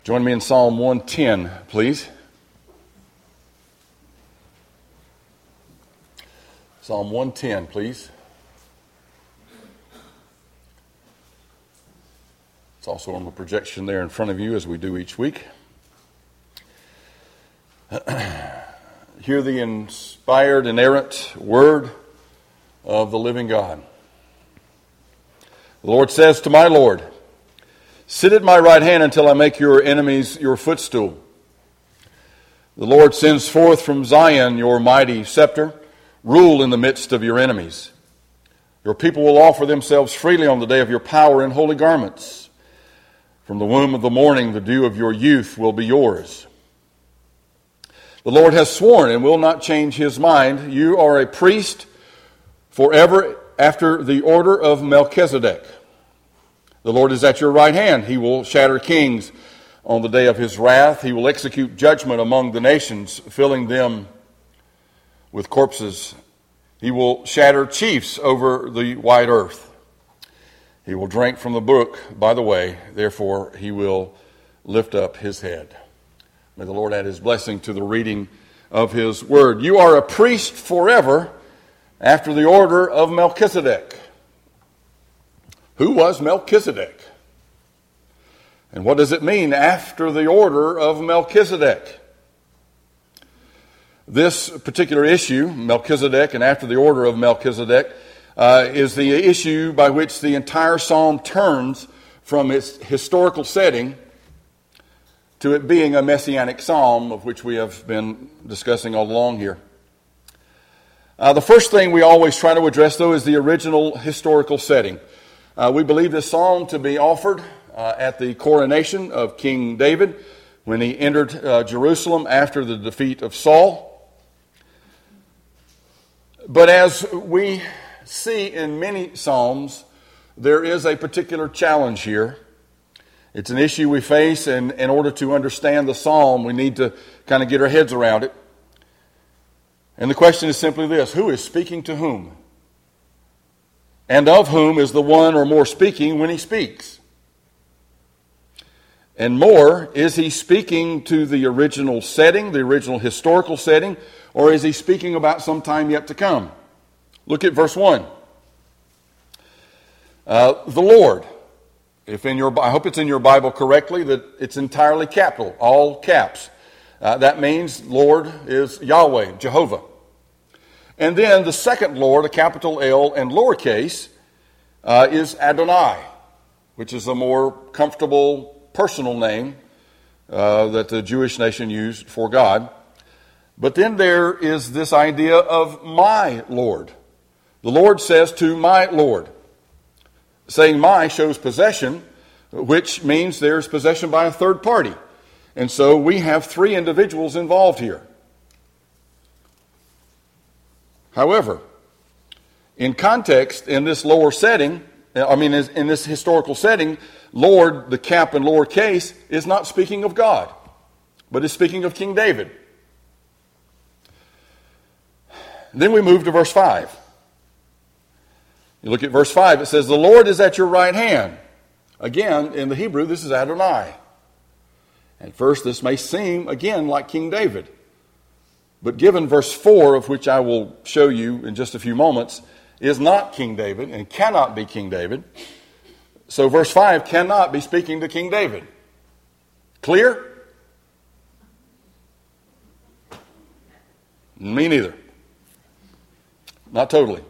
Join me in Psalm 110, please. Psalm 110, please. It's also on the projection there in front of you as we do each week. Hear the inspired, inerrant word of the living God. The Lord says to my Lord, "Sit at my right hand until I make your enemies your footstool." The Lord sends forth from Zion your mighty scepter. Rule in the midst of your enemies. Your people will offer themselves freely on the day of your power in holy garments. From the womb of the morning, the dew of your youth will be yours. The Lord has sworn and will not change his mind. You are a priest forever after the order of Melchizedek. The Lord is at your right hand. He will shatter kings on the day of his wrath. He will execute judgment among the nations, filling them with corpses. He will shatter chiefs over the wide earth. He will drink from the brook by the way, therefore he will lift up his head. May the Lord add his blessing to the reading of his word. You are a priest forever after the order of Melchizedek. Who was Melchizedek? And what does it mean, after the order of Melchizedek? This particular issue, Melchizedek and after the order of Melchizedek, is the issue by which the entire psalm turns from its historical setting to it being a messianic psalm, of which we have been discussing all along here. The first thing we always try to address, though, is the original historical setting. We believe this psalm to be offered at the coronation of King David when he entered Jerusalem after the defeat of Saul. But as we see in many psalms, there is a particular challenge here. It's an issue we face, and in order to understand the psalm, we need to kind of get our heads around it. And the question is simply this: who is speaking to whom? And of whom is the one or more speaking when he speaks? And more, is he speaking to the original setting, the original historical setting, or is he speaking about some time yet to come? Look at verse 1. The Lord. I hope it's in your Bible correctly that it's entirely capital, all caps. That means Lord is Yahweh, Jehovah. And then the second Lord, a capital L and lowercase, is Adonai, which is a more comfortable personal name that the Jewish nation used for God. But then there is this idea of my Lord. The Lord says to my Lord. Saying my shows possession, which means there's possession by a third party. And so we have three individuals involved here. However, in context, in this lower setting, in this historical setting, Lord, the cap and lower case, is not speaking of God, but is speaking of King David. Then we move to verse 5. You look at verse 5, it says, "The Lord is at your right hand." Again, in the Hebrew, this is Adonai. At first, this may seem, again, like King David. But given verse 4, of which I will show you in just a few moments, is not King David and cannot be King David. So verse 5 cannot be speaking to King David. Clear? Me neither. Not totally.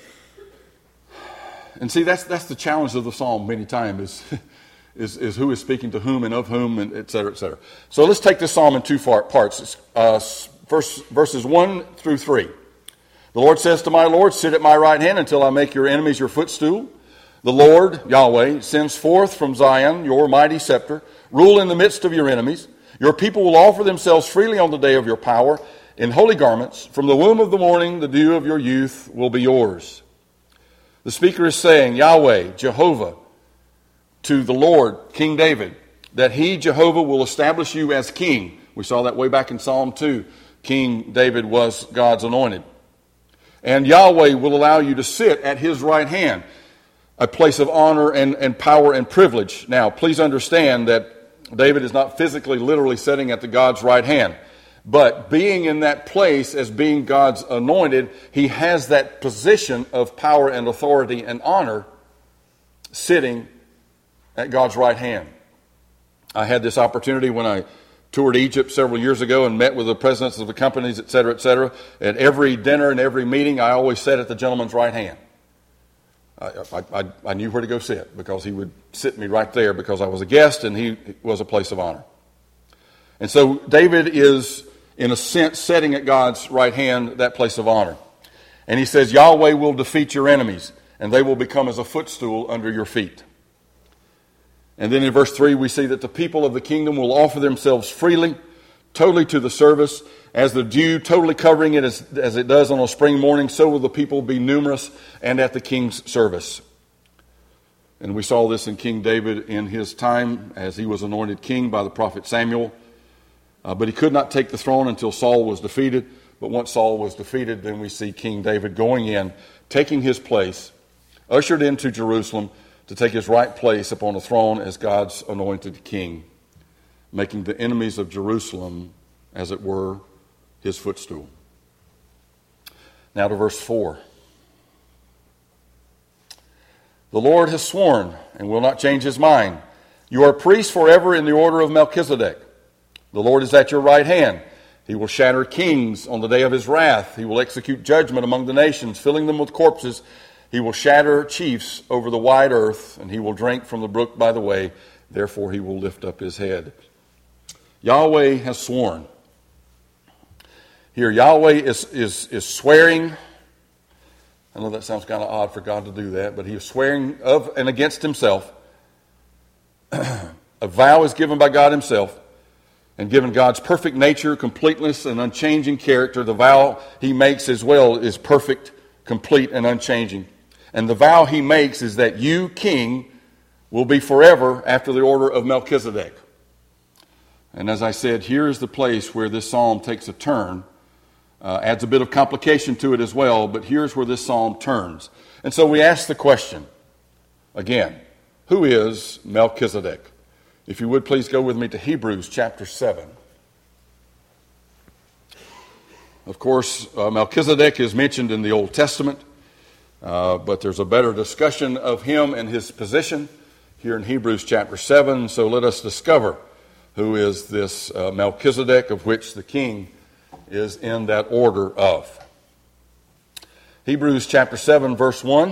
And see, that's the challenge of the psalm many times is who is speaking to whom and of whom, and et cetera, et cetera. So let's take this psalm in two parts. Verses 1 through 3. The Lord says to my Lord, "Sit at my right hand until I make your enemies your footstool." The Lord, Yahweh, sends forth from Zion your mighty scepter. Rule in the midst of your enemies. Your people will offer themselves freely on the day of your power in holy garments. From the womb of the morning, the dew of your youth will be yours. The speaker is saying, Yahweh, Jehovah, to the Lord, King David, that he, Jehovah, will establish you as king. We saw that way back in Psalm 2. King David was God's anointed. And Yahweh will allow you to sit at his right hand, a place of honor and power and privilege. Now, please understand that David is not physically, literally sitting at the God's right hand. But being in that place as being God's anointed, he has that position of power and authority and honor sitting at God's right hand. I had this opportunity when I toured Egypt several years ago and met with the presidents of the companies, et cetera, et cetera. At every dinner and every meeting, I always sat at the gentleman's right hand. I knew where to go sit because he would sit me right there because I was a guest and he was a place of honor. And so David is, in a sense, sitting at God's right hand, that place of honor. And he says, Yahweh will defeat your enemies, and they will become as a footstool under your feet. And then in verse 3, we see that the people of the kingdom will offer themselves freely, totally to the service. As the dew totally covering it as it does on a spring morning, so will the people be numerous and at the king's service. And we saw this in King David in his time as he was anointed king by the prophet Samuel. But he could not take the throne until Saul was defeated. But once Saul was defeated, then we see King David going in, taking his place, ushered into Jerusalem to take his right place upon the throne as God's anointed king, making the enemies of Jerusalem, as it were, his footstool. Now to verse 4. The Lord has sworn and will not change his mind. You are priests forever in the order of Melchizedek. The Lord is at your right hand. He will shatter kings on the day of his wrath. He will execute judgment among the nations, filling them with corpses. He will shatter chiefs over the wide earth, and he will drink from the brook by the way. Therefore he will lift up his head. Yahweh has sworn. Here, Yahweh is swearing. I know that sounds kind of odd for God to do that, but he is swearing of and against himself. A vow is given by God himself, and given God's perfect nature, completeness, and unchanging character, the vow he makes as well is perfect, complete, and unchanging. And the vow he makes is that you, king, will be forever after the order of Melchizedek. And as I said, here is the place where this psalm takes a turn. Adds a bit of complication to it as well, but here's where this psalm turns. And so we ask the question, again, who is Melchizedek? If you would please go with me to Hebrews chapter 7. Of course, Melchizedek is mentioned in the Old Testament, but there's a better discussion of him and his position here in Hebrews chapter 7. So let us discover who is this Melchizedek of which the king is in that order of. Hebrews chapter 7, verse 1.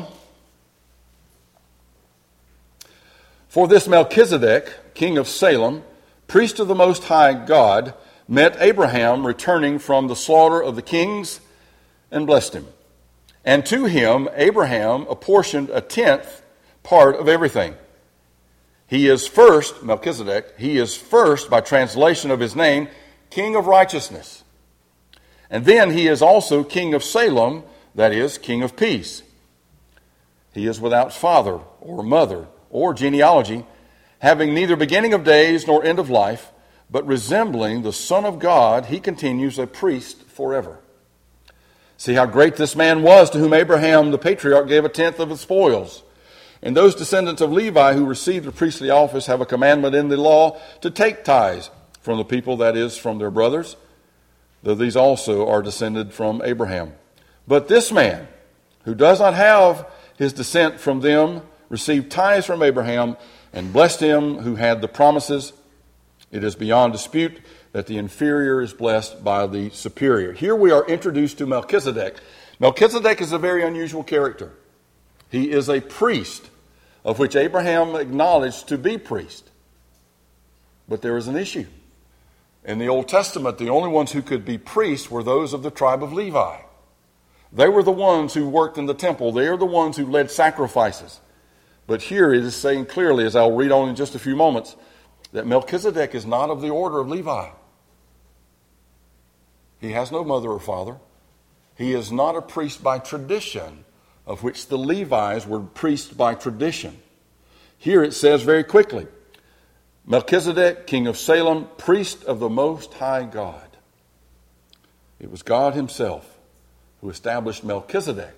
For this Melchizedek, king of Salem, priest of the Most High God, met Abraham returning from the slaughter of the kings and blessed him. And to him Abraham apportioned a tenth part of everything. He is first, Melchizedek, he is first, by translation of his name, king of righteousness. And then he is also king of Salem, that is, king of peace. He is without father or mother or genealogy, having neither beginning of days nor end of life, but resembling the Son of God, he continues a priest forever. See how great this man was, to whom Abraham the patriarch gave a tenth of the spoils. And those descendants of Levi who received the priestly office have a commandment in the law to take tithes from the people, that is, from their brothers, though these also are descended from Abraham. But this man, who does not have his descent from them, received tithes from Abraham and blessed him who had the promises. It is beyond dispute that the inferior is blessed by the superior. Here we are introduced to Melchizedek. Melchizedek is a very unusual character. He is a priest, of which Abraham acknowledged to be priest. But there is an issue. In the Old Testament, the only ones who could be priests were those of the tribe of Levi. They were the ones who worked in the temple. They are the ones who led sacrifices. But here it is saying clearly, as I'll read on in just a few moments, that Melchizedek is not of the order of Levi. He has no mother or father. He is not a priest by tradition, of which the Levites were priests by tradition. Here it says very quickly, Melchizedek, king of Salem, priest of the Most High God. It was God himself who established Melchizedek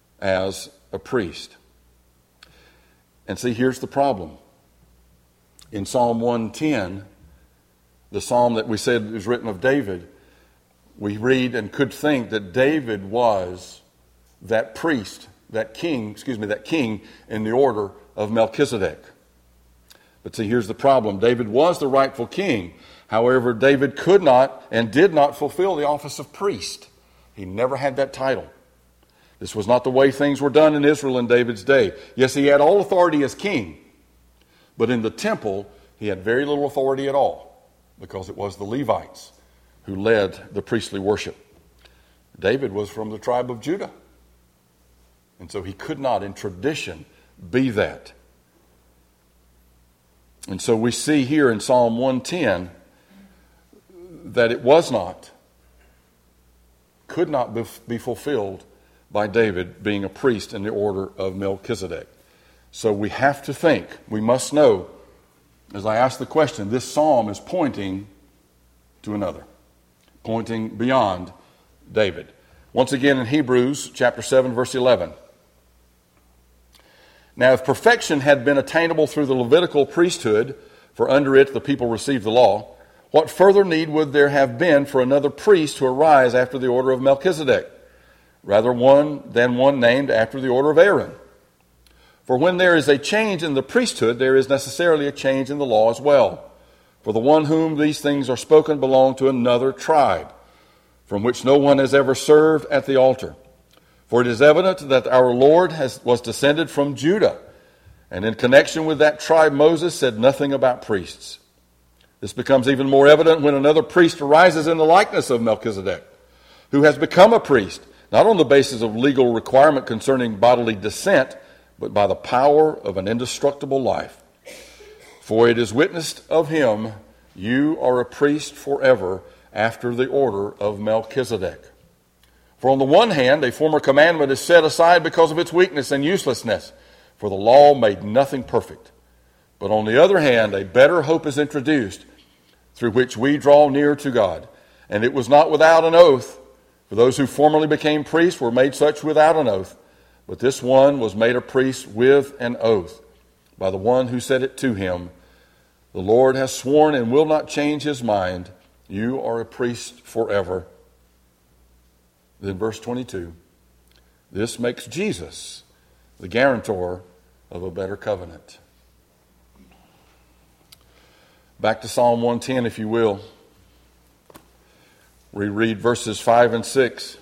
as a priest. And see, here's the problem. in Psalm 110, the psalm that we said is written of David, we read and could think that David was that priest, that king in the order of Melchizedek. But see, here's the problem. David was the rightful king. However, David could not and did not fulfill the office of priest. He never had that title. This was not the way things were done in Israel in David's day. Yes, he had all authority as king, but in the temple, he had very little authority at all, because it was the Levites who led the priestly worship. David was from the tribe of Judah, and so he could not, in tradition, be that. And so we see here in Psalm 110 that it could not be fulfilled by David being a priest in the order of Melchizedek. So we have to think, we must know, as I ask the question, this psalm is pointing to another, pointing beyond David. Once again in Hebrews chapter 7, verse 11. Now, if perfection had been attainable through the Levitical priesthood, for under it the people received the law, what further need would there have been for another priest to arise after the order of Melchizedek, rather than one named after the order of Aaron? For when there is a change in the priesthood, there is necessarily a change in the law as well. For the one whom these things are spoken belonged to another tribe, from which no one has ever served at the altar. For it is evident that our Lord was descended from Judah, and in connection with that tribe Moses said nothing about priests. This becomes even more evident when another priest arises in the likeness of Melchizedek, who has become a priest, not on the basis of legal requirement concerning bodily descent, but by the power of an indestructible life. For it is witnessed of him, you are a priest forever after the order of Melchizedek. For on the one hand, a former commandment is set aside because of its weakness and uselessness, for the law made nothing perfect. But on the other hand, a better hope is introduced, through which we draw near to God. And it was not without an oath, for those who formerly became priests were made such without an oath. But this one was made a priest with an oath, by the one who said it to him, the Lord has sworn and will not change his mind. You are a priest forever. Then verse 22, this makes Jesus the guarantor of a better covenant. Back to Psalm 110, if you will. We read verses 5 and 6.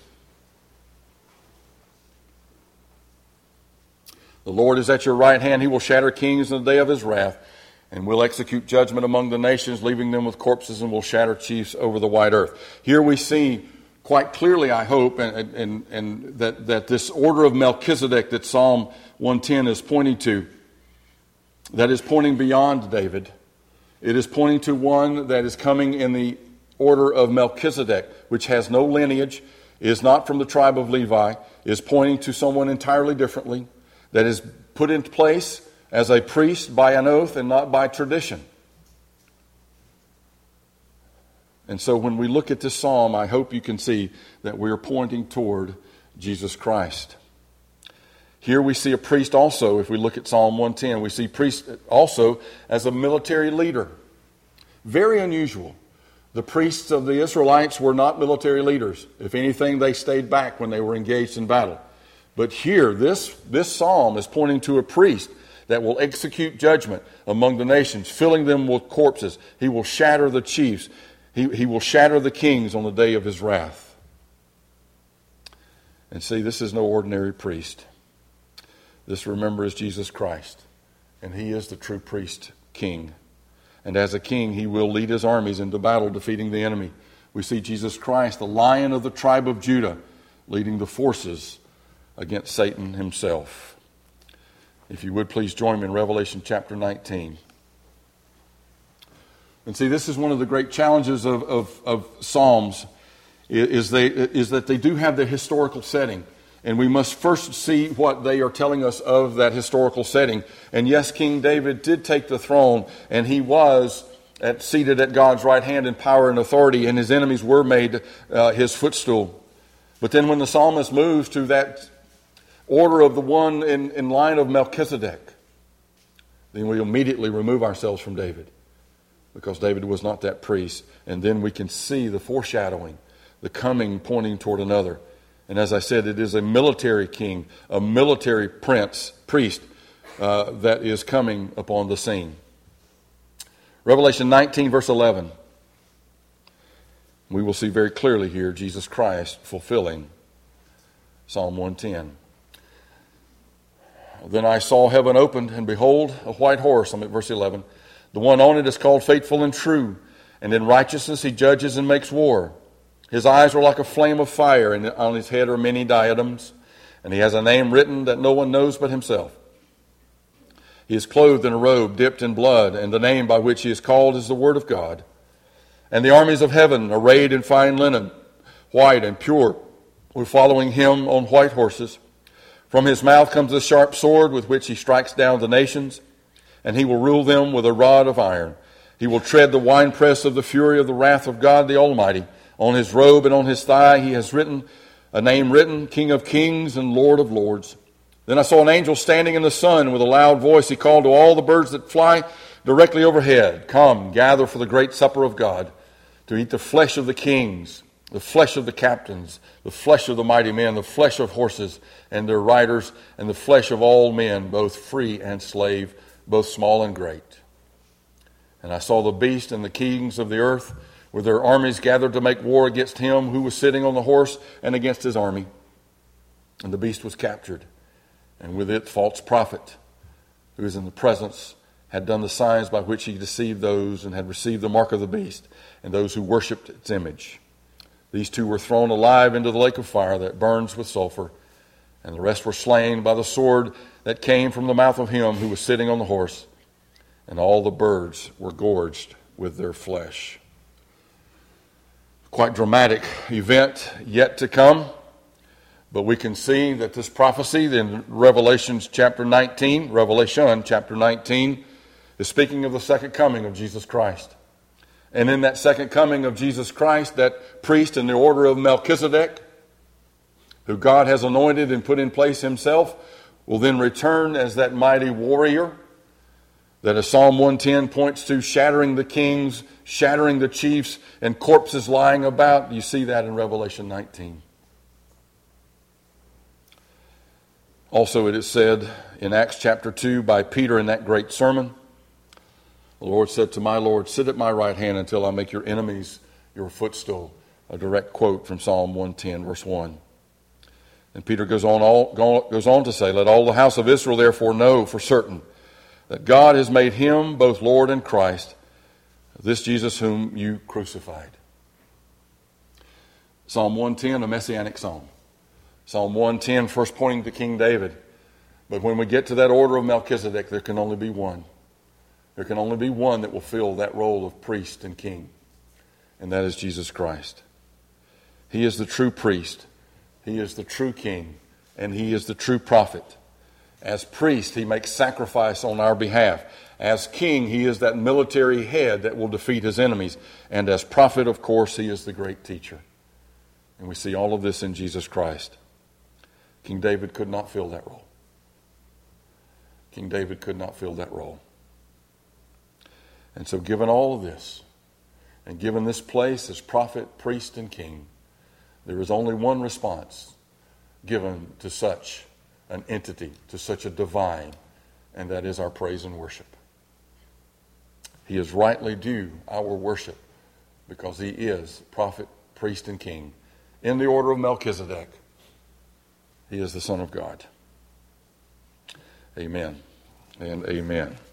The Lord is at your right hand. He will shatter kings in the day of his wrath, and will execute judgment among the nations, leaving them with corpses, and will shatter chiefs over the wide earth. Here we see quite clearly, I hope, and that this order of Melchizedek that Psalm 110 is pointing to, that is pointing beyond David. It is pointing to one that is coming in the order of Melchizedek, which has no lineage, is not from the tribe of Levi, is pointing to someone entirely differently, that is put in place as a priest by an oath and not by tradition. And so when we look at this psalm, I hope you can see that we are pointing toward Jesus Christ. Here we see a priest also, if we look at Psalm 110, we see priest also as a military leader. Very unusual. The priests of the Israelites were not military leaders. If anything, they stayed back when they were engaged in battle. But here, this psalm is pointing to a priest that will execute judgment among the nations, filling them with corpses. He will shatter the chiefs. He will shatter the kings on the day of his wrath. And see, this is no ordinary priest. This, remember, is Jesus Christ. And he is the true priest king. And as a king, he will lead his armies into battle, defeating the enemy. We see Jesus Christ, the Lion of the tribe of Judah, leading the forces against Satan himself. If you would please join me in Revelation chapter 19. And see, this is one of the great challenges of Psalms, is that they do have the historical setting. And we must first see what they are telling us of that historical setting. And yes, King David did take the throne, and he was seated at God's right hand in power and authority, and his enemies were made his footstool. But then when the psalmist moves to that order of the one in line of Melchizedek, then we immediately remove ourselves from David, because David was not that priest. And then we can see the foreshadowing, the coming pointing toward another. And as I said, it is a military king, a military priest that is coming upon the scene. Revelation 19, verse 11. We will see very clearly here Jesus Christ fulfilling Psalm 110. Then I saw heaven opened, and behold, a white horse. I'm at verse 11. The one on it is called Faithful and True, and in righteousness he judges and makes war. His eyes are like a flame of fire, and on his head are many diadems, and he has a name written that no one knows but himself. He is clothed in a robe dipped in blood, and the name by which he is called is the Word of God. And the armies of heaven, arrayed in fine linen, white and pure, were following him on white horses. From his mouth comes a sharp sword with which he strikes down the nations, and he will rule them with a rod of iron. He will tread the winepress of the fury of the wrath of God the Almighty. On his robe and on his thigh he has written a name written, King of Kings and Lord of Lords. Then I saw an angel standing in the sun. With a loud voice he called to all the birds that fly directly overhead, Come, gather for the great supper of God, to eat the flesh of the kings, the flesh of the captains, the flesh of the mighty men, the flesh of horses and their riders, and the flesh of all men, both free and slave, both small and great. And I saw the beast and the kings of the earth with their armies gathered to make war against him who was sitting on the horse and against his army. And the beast was captured, and with it false prophet, who is in the presence, had done the signs by which he deceived those, and had received the mark of the beast and those who worshipped its image. These two were thrown alive into the lake of fire that burns with sulfur, and the rest were slain by the sword that came from the mouth of him who was sitting on the horse, and all the birds were gorged with their flesh. Quite dramatic event yet to come, but we can see that this prophecy in Revelation chapter 19 is speaking of the second coming of Jesus Christ. And in that second coming of Jesus Christ, that priest in the order of Melchizedek, who God has anointed and put in place himself, will then return as that mighty warrior that, as Psalm 110 points to, shattering the kings, shattering the chiefs, and corpses lying about. You see that in Revelation 19. Also, it is said in Acts chapter 2 by Peter in that great sermon, the Lord said to my Lord, Sit at my right hand until I make your enemies your footstool. A direct quote from Psalm 110, verse 1. And Peter goes on to say, Let all the house of Israel therefore know for certain that God has made him both Lord and Christ, this Jesus whom you crucified. Psalm 110, a messianic psalm. Psalm 110 first pointing to King David. But when we get to that order of Melchizedek, there can only be one. There can only be one that will fill that role of priest and king, and that is Jesus Christ. He is the true priest. He is the true king, and he is the true prophet. As priest, he makes sacrifice on our behalf. As king, he is that military head that will defeat his enemies. And as prophet, of course, he is the great teacher. And we see all of this in Jesus Christ. King David could not fill that role. King David could not fill that role. And so given all of this, and given this place as prophet, priest, and king, there is only one response given to such an entity, to such a divine, and that is our praise and worship. He is rightly due our worship because he is prophet, priest, and king in the order of Melchizedek. He is the Son of God. Amen and amen.